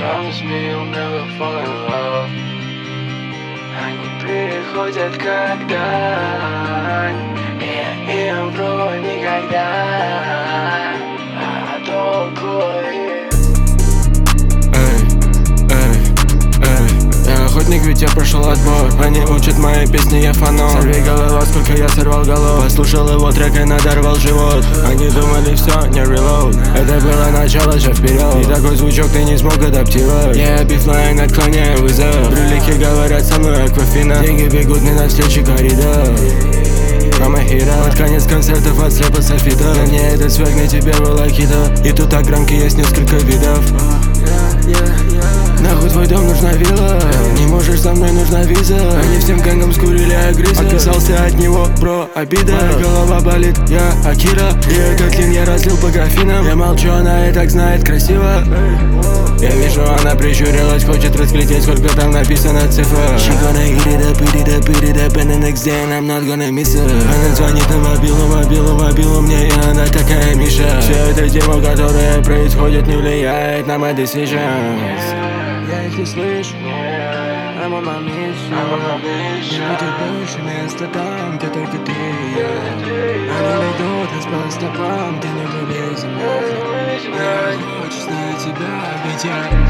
Promise me you'll never fall in love. Они приходят когда я им вру никогда, а толку Я охотник, ведь я прошел отбор. Они учат мои песни, я фанат. Сорви голова, сколько я сорвал голов. Послушал его трек и надорвал живот. Они думали все, не reload. Это было начало, же вперед. И такой звучок ты не смог адаптировать. Я бифлайн, отклоняю вызов. Брюлики говорят со мной аквафина. Деньги бегут мне навстречу коридор. I'm a hero. Под конец концертов от слепа софита. Для меня этот свек на тебе был акита. И тут огранки есть несколько видов. Нахуй твой дом, нужна вилла. Не можешь со мной, нужна виза. Они всем гангом скурили агриза. Отказался от него, бро, обида. Моя голова болит, я Акира. И этот лин я разлил по графинам. Я молчу, она и так знает красиво. Я вижу, она прищурилась, хочет разглядеть, сколько там написано цифр. She gonna eat it up, and the next day and I'm not gonna miss it. Она звонит на мобилу мне, и она такая Миша. Все это дерьмо, которое происходит, не влияет на my decisions. Я их не слышу, I'm on my mission. Не будет больше места там, где только ты и я. Они найдут нас по стопам, где не были земли. Я хочу знать тебя, ведь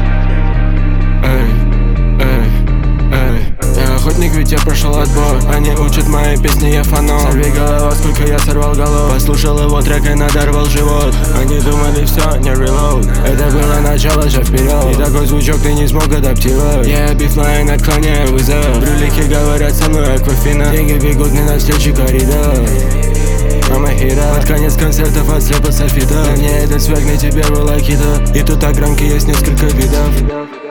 я охотник, ведь я прошел отбор. Они учат мои песни, я фанат. Сорви голова, сколько я сорвал голов. Послушал его трек и надорвал живот. Они думали все, не reload. Это было начало, же вперед. И такой звучок ты не смог адаптировать. Я бифлайн, отклоняю вызов. Брюлики говорят со мной аквафина. Деньги бегут мне навстречу коридор. I'm a hero. Под конец концертов от слепа софита. Для меня этот свек на тебе был акита. И тут огранки есть несколько видов.